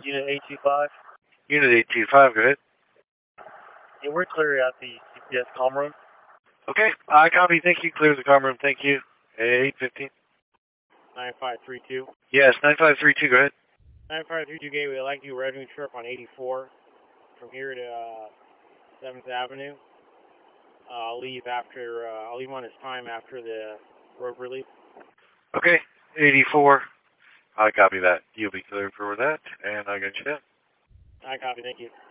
Unit 825. Unit 825, go ahead. Yeah, we're clear at the CPS comm room. Okay, I copy. Thank you. Clear the comm room. Thank you. 815. 9532. Yes, 9532, go ahead. 9532 Gateway, I'd like to do a revenue trip on 84 from here to 7th Avenue. I'll leave on his time after the road relief. Okay, 84. I copy that. You'll be cleared for that, and I'll get you down. I copy, thank you.